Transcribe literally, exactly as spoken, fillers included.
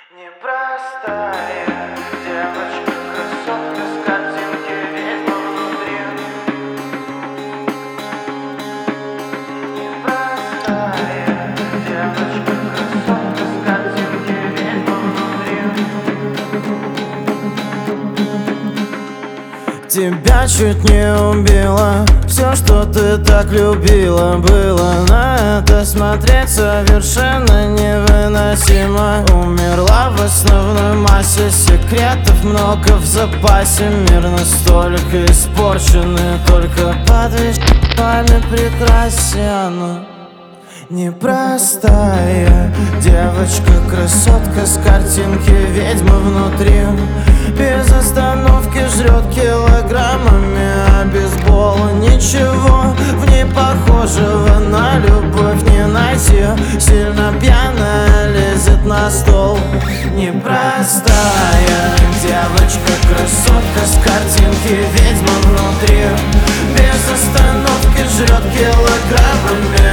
Непростая девочка, красотка с картинки, ведьма внутри. Непростая девочка, красотка с картинки, ведьма внутри. Тебя чуть не убило все, что ты так любила. Было на это смотреть совершенно невыносимо. Умерла в основной массе, секретов много в запасе. Мир настолько испорченный, только под вещами прекрасен. Непростая девочка, красотка с картинки, ведьма внутри. Без остановки жрет килограммами, а без бола ничего в ней похожего на любовь не найти. Сильно пьяная лезет на стол. Непростая девочка, красотка с картинки, ведьма внутри. Без остановки жрет килограммами,